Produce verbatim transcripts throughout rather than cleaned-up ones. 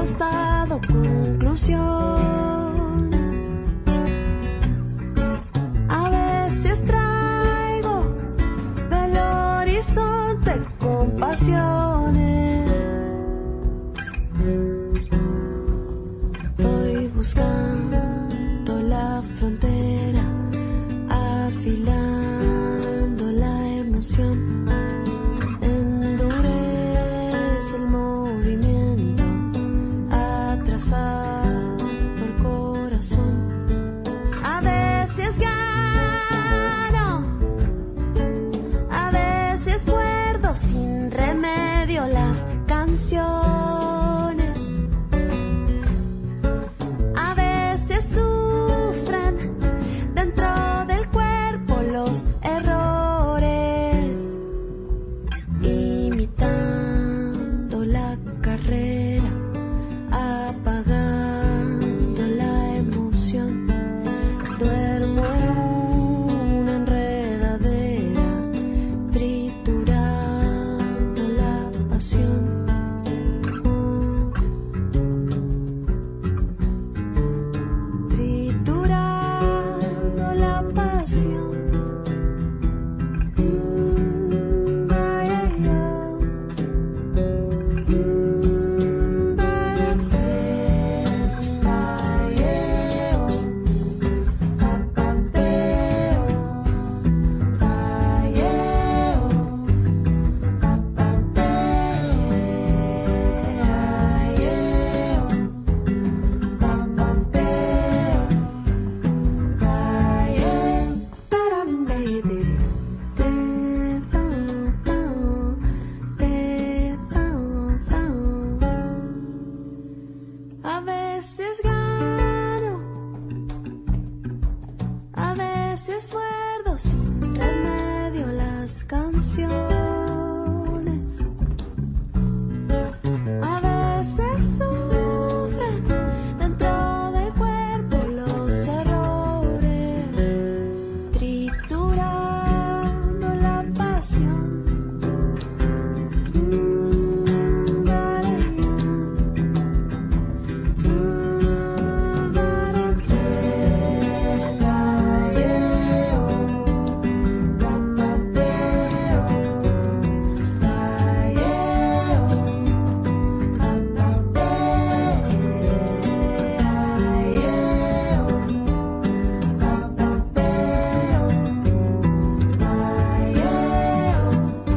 hemos dado conclusiones. A veces traigo del horizonte compasiones. Voy buscando la frontera, afilando la emoción. Endurece el movimiento, atrasado el corazón. A veces gano, a veces muerdo sin remedio las canciones. A veces sufren dentro del cuerpo los errores, imitando la carrera, apagando la emoción. Duermo en una enredadera, triturando la pasión. Triturando la pasión. Mm, ay, ay, ay. Mm, para ver, ay, eh, oh. Papapeo, ay, eh, oh. Papapeo, ay, eh, oh. Papapeo, ay, eh. Tarambe-dere, te, fao, fao, te, fao, fao. A veces gano, a veces muerdo sin remedio las canciones. A veces sufren dentro del cuerpo los errores, triturando la pasión. Mm, para allá. Mm, para ver, ay, eh, oh. Papapeo, ay, eh, oh. Papapeo, ay, eh, oh. Papapeo, ay, eh, oh.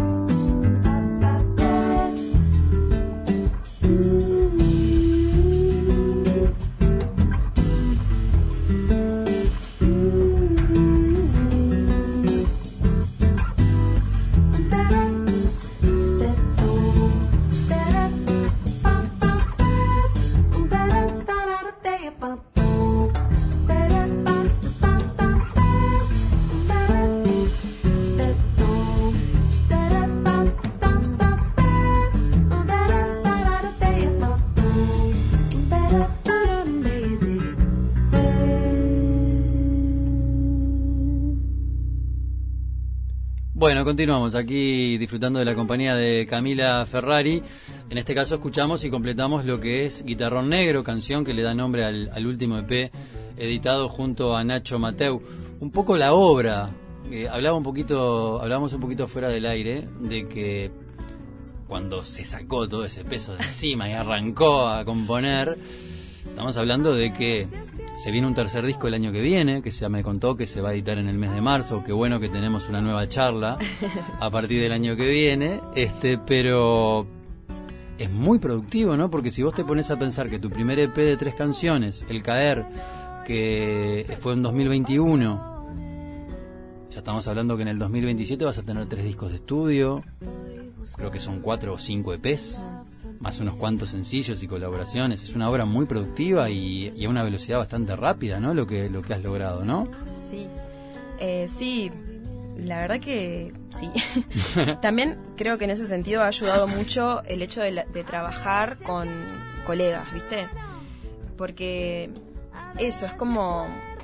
Bueno, continuamos aquí disfrutando de la compañía de Camila Ferrari. En este caso escuchamos y completamos lo que es Guitarrón Negro, canción que le da nombre al, al último E P editado junto a Nacho Mateu. Un poco la obra, eh, hablaba un poquito, hablábamos un poquito fuera del aire de que cuando se sacó todo ese peso de encima y arrancó a componer, estamos hablando de que se viene un tercer disco el año que viene, que ya me contó que se va a editar en el mes de marzo. Qué bueno que tenemos una nueva charla a partir del año que viene, este, pero es muy productivo, ¿no? Porque si vos te pones a pensar que tu primer E P de tres canciones, El Caer, que fue en dos mil veintiuno, ya estamos hablando que en el dos mil veintisiete vas a tener tres discos de estudio, creo que son cuatro o cinco E Pes, más unos cuantos sencillos y colaboraciones. Es una obra muy productiva y, y a una velocidad bastante rápida, ¿no? Lo que lo que has logrado, ¿no? Sí, eh, sí, la verdad que sí. También creo que en ese sentido ha ayudado mucho el hecho de, la, de trabajar con colegas, ¿viste? Porque eso es como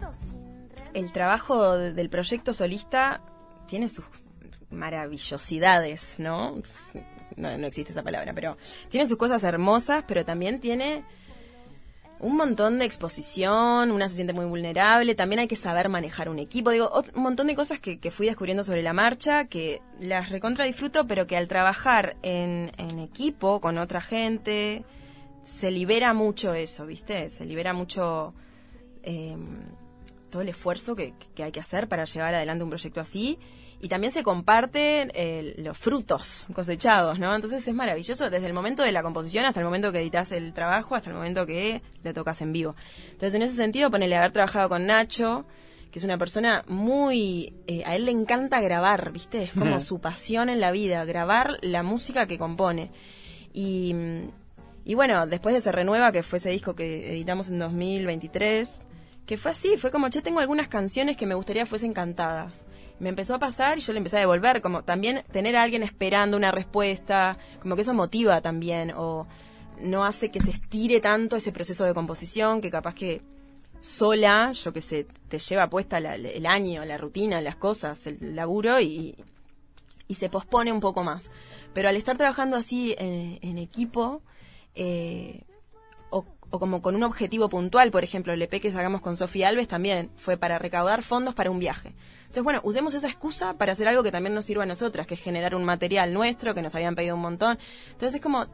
el trabajo de, del proyecto solista tiene sus maravillosidades, ¿no? no, no existe esa palabra, pero tiene sus cosas hermosas, pero también tiene un montón de exposición, una se siente muy vulnerable, también hay que saber manejar un equipo, digo, ot- un montón de cosas que, que fui descubriendo sobre la marcha, que las recontra disfruto, pero que al trabajar en, en equipo con otra gente, se libera mucho eso, ¿viste? Se libera mucho eh, todo el esfuerzo que, que hay que hacer para llevar adelante un proyecto así. Y también se comparten eh, los frutos cosechados, ¿no? Entonces es maravilloso desde el momento de la composición hasta el momento que editas el trabajo, hasta el momento que lo tocas en vivo. Entonces en ese sentido, ponele haber trabajado con Nacho, que es una persona muy... Eh, a él le encanta grabar, ¿viste? Es como su pasión en la vida, grabar la música que compone. Y, y bueno, después de Se Renueva, que fue ese disco que editamos en dos mil veintitrés, que fue así, fue como, che, tengo algunas canciones que me gustaría fuesen cantadas. Me empezó a pasar y yo le empecé a devolver, como también tener a alguien esperando una respuesta, como que eso motiva también, o no hace que se estire tanto ese proceso de composición, que capaz que sola, yo que sé, te lleva puesta la, el año, la rutina, las cosas, el laburo y, y se pospone un poco más. Pero al estar trabajando así en, en equipo, eh, o, o como con un objetivo puntual, por ejemplo, el E P que sacamos con Sofía Alves también fue para recaudar fondos para un viaje. Entonces, bueno, usemos esa excusa para hacer algo que también nos sirva a nosotras, que es generar un material nuestro, que nos habían pedido un montón. Entonces es como,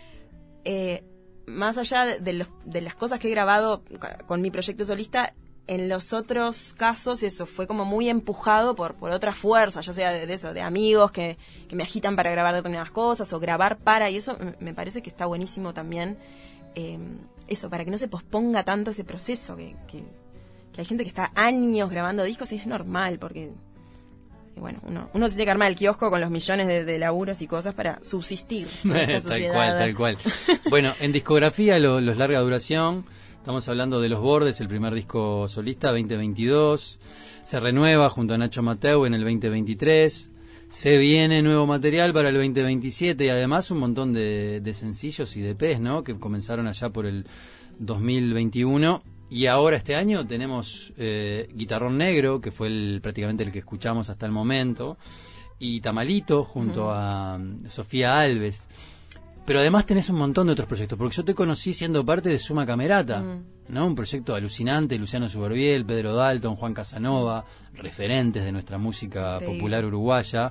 eh, más allá de, de, los, de las cosas que he grabado con mi proyecto solista, en los otros casos eso fue como muy empujado por, por otras fuerzas, ya sea de, de eso, de amigos que, que me agitan para grabar determinadas cosas, o grabar para, y eso me, me parece que está buenísimo también, eh, eso, para que no se posponga tanto ese proceso, que... que que hay gente que está años grabando discos y es normal, porque y bueno, uno, uno tiene que armar el kiosco con los millones de, de laburos y cosas para subsistir en esta sociedad. Tal cual, tal cual. Bueno, en discografía, lo- los larga duración, estamos hablando de Los Bordes, el primer disco solista, veinte veintidós, Se Renueva junto a Nacho Mateu en el veinte veintitrés, se viene nuevo material para el veinte veintisiete y además un montón de, de sencillos y de E Pes, ¿no?, que comenzaron allá por el dos mil veintiuno. Y ahora este año tenemos eh, Guitarrón Negro, que fue el, prácticamente el que escuchamos hasta el momento, y Tamalito junto a um, Sofía Alves. Pero además tenés un montón de otros proyectos, porque yo te conocí siendo parte de Suma Camerata, Mm. ¿no? Un proyecto alucinante, Luciano Suberbiel, Pedro Dalton, Juan Casanova, referentes de nuestra música Increíble. popular uruguaya.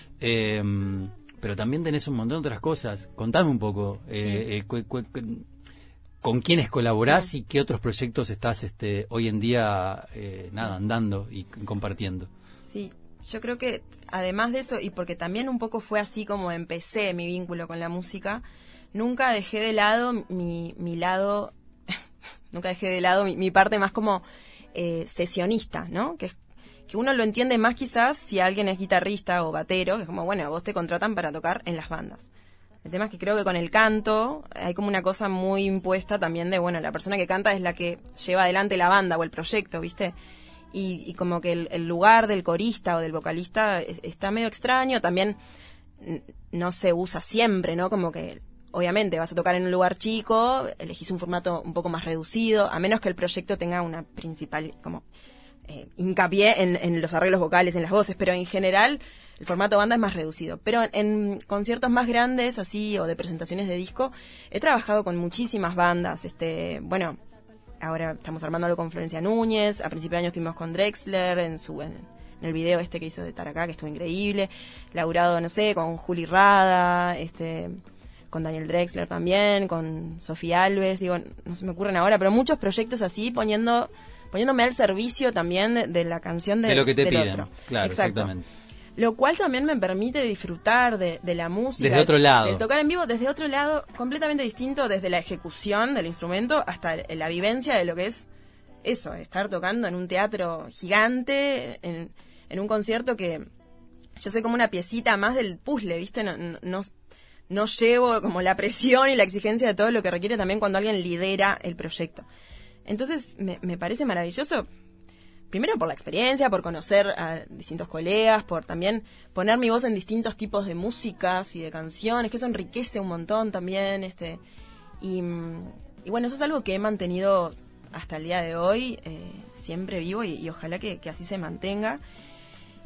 Eh, pero también tenés un montón de otras cosas. Contame un poco. Eh, eh, cu- cu- cu- ¿Con quiénes colaborás y qué otros proyectos estás este, hoy en día eh, nada andando y compartiendo? Sí, yo creo que además de eso, y porque también un poco fue así como empecé mi vínculo con la música, nunca dejé de lado mi, mi lado, nunca dejé de lado mi, mi parte más como eh, sesionista, ¿no? Que, es- que uno lo entiende más quizás si alguien es guitarrista o batero, que es como, bueno, a vos te contratan para tocar en las bandas. El tema es que creo que con el canto hay como una cosa muy impuesta también de, bueno, la persona que canta es la que lleva adelante la banda o el proyecto, ¿viste? Y, y como que el, el lugar del corista o del vocalista es- está medio extraño, también n- no se usa siempre, ¿no? Como que, obviamente, vas a tocar en un lugar chico, elegís un formato un poco más reducido, a menos que el proyecto tenga una principal, como, eh, hincapié en, en los arreglos vocales, en las voces, pero en general el formato banda es más reducido. Pero en conciertos más grandes, así, o de presentaciones de disco, he trabajado con muchísimas bandas. Este, bueno, ahora estamos armando algo con Florencia Núñez, a principio de año estuvimos con Drexler en su en, en el video este que hizo de Taracá, que estuvo increíble. Laburado, no sé, con Juli Rada, este, con Daniel Drexler también, con Sofía Alves, digo, no se me ocurren ahora, pero muchos proyectos así, poniendo poniéndome al servicio también de, de la canción de, De lo que te del piden, otro. claro, Exacto. exactamente. Lo cual también me permite disfrutar de, de la música. Desde otro lado. Del tocar en vivo desde otro lado, completamente distinto, desde la ejecución del instrumento hasta el- la vivencia de lo que es eso, estar tocando en un teatro gigante, en, en un concierto que yo soy como una piecita más del puzzle, ¿viste? No, no, no, no llevo como la presión y la exigencia de todo lo que requiere también cuando alguien lidera el proyecto. Entonces, me, me parece maravilloso. Primero por la experiencia, por conocer a distintos colegas, por también poner mi voz en distintos tipos de músicas y de canciones, que eso enriquece un montón también. este Y, mm, y bueno, eso es algo que he mantenido hasta el día de hoy, eh, siempre vivo y, y ojalá que, que así se mantenga.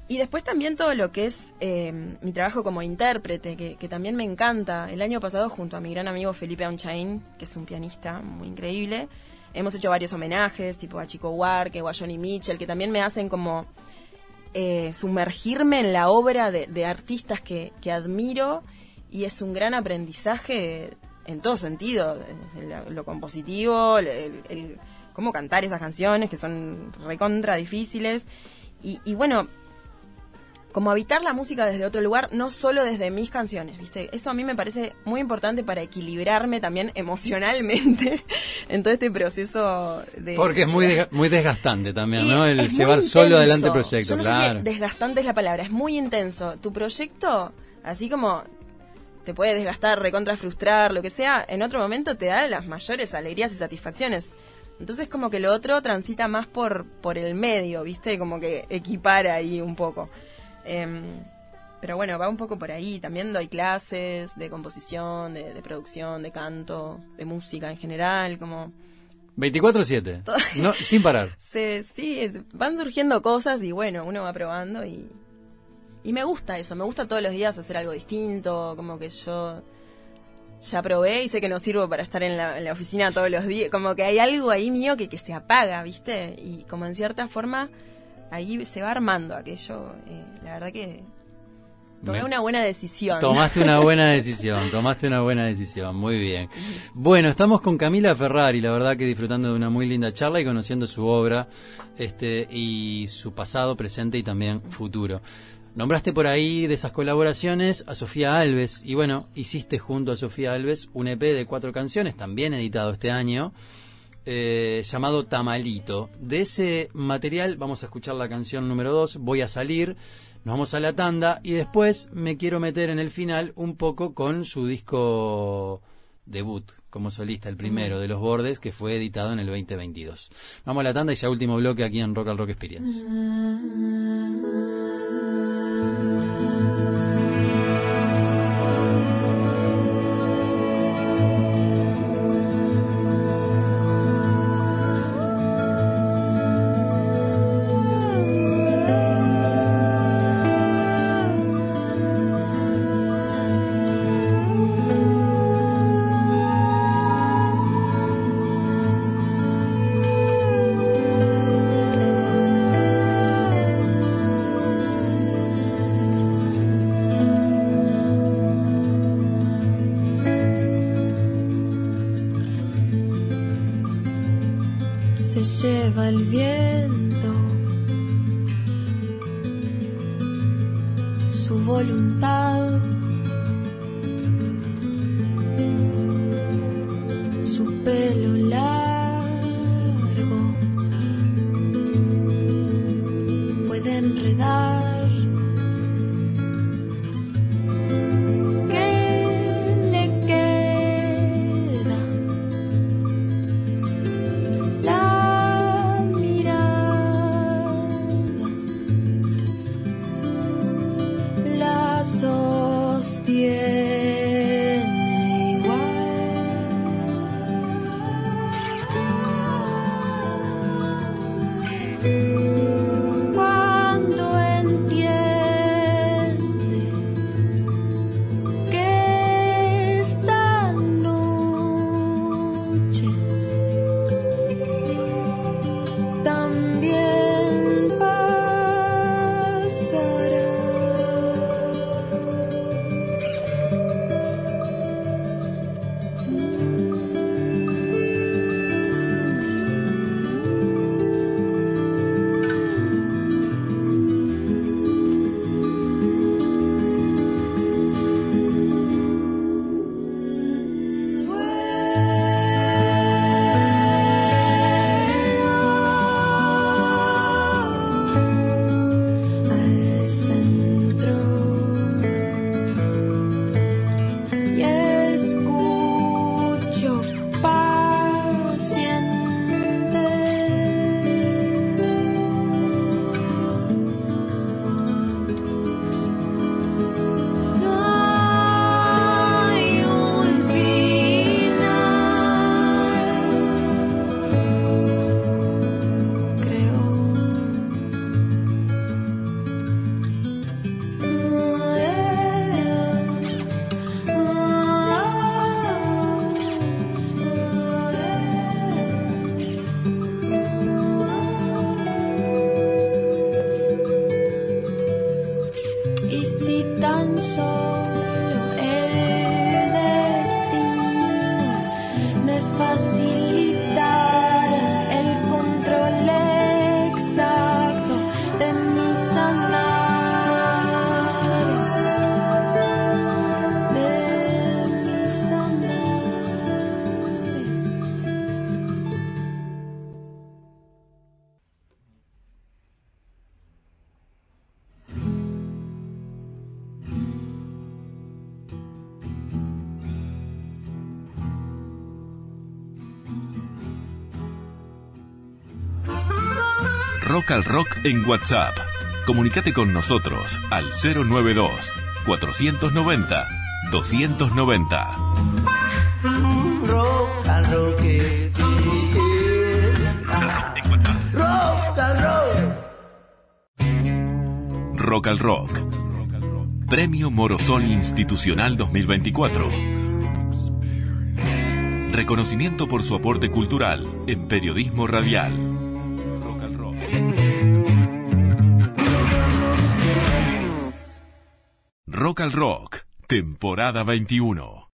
Y después también todo lo que es eh, mi trabajo como intérprete, que, que también me encanta. El año pasado, junto a mi gran amigo Felipe Onchain, que es un pianista muy increíble, hemos hecho varios homenajes, tipo a Chico Buarque o a Johnny Mitchell, que también me hacen como eh, sumergirme en la obra de, de artistas que, que admiro, y es un gran aprendizaje en todo sentido, lo, lo compositivo, el, el, el cómo cantar esas canciones que son recontra difíciles, y, y bueno, como habitar la música desde otro lugar, no solo desde mis canciones, ¿viste? Eso a mí me parece muy importante para equilibrarme también emocionalmente en todo este proceso de... Porque es muy desga- muy desgastante también, Y ¿no? El es muy llevar solo intenso. adelante el proyecto, Yo no sé claro. si desgastante es la palabra, es muy intenso. Tu proyecto, así como te puede desgastar, recontra frustrar, lo que sea, en otro momento te da las mayores alegrías y satisfacciones. Entonces como que lo otro transita más por, por el medio, ¿viste? Como que equipara ahí un poco. Eh, pero bueno, va un poco por ahí. También doy clases de composición, de, de producción, de canto, de música en general, como... veinticuatro siete, Todo- no, sin parar. Se, sí, es- van surgiendo cosas y bueno, uno va probando y, y me gusta eso, me gusta todos los días hacer algo distinto, como que yo ya probé y sé que no sirvo para estar en la, en la oficina todos los días, como que hay algo ahí mío que, que se apaga, ¿viste? Y como en cierta forma ahí se va armando aquello, eh, la verdad que tomé Me- una buena decisión. Tomaste una buena decisión, tomaste una buena decisión, muy bien. Bueno, estamos con Camila Ferrari, la verdad que disfrutando de una muy linda charla y conociendo su obra, este, y su pasado, presente y también futuro. Nombraste por ahí de esas colaboraciones a Sofía Alves, y bueno, hiciste junto a Sofía Alves un E P de cuatro canciones, también editado este año, eh, llamado Tamalito. De ese material vamos a escuchar la canción número dos, Voy a salir. Nos vamos a la tanda y después me quiero meter en el final un poco con su disco debut como solista, el primero de Los Bordes, que fue editado en el veinte veintidós. Vamos a la tanda y ya último bloque aquí en Rock al Rock Experience. Se lleva el viento su voluntad, su pelo largo puede enredar. ¿Qué le queda? La mirada, la soledad. Rock al Rock en WhatsApp. Comunícate con nosotros al cero noventa y dos, cuatrocientos noventa, doscientos noventa. Rock al rock es rock al rock. Rock al Rock. Premio Morosol Institucional dos mil veinticuatro. Reconocimiento por su aporte cultural en periodismo radial. Rock al Rock. Rock al Rock, temporada veintiuno.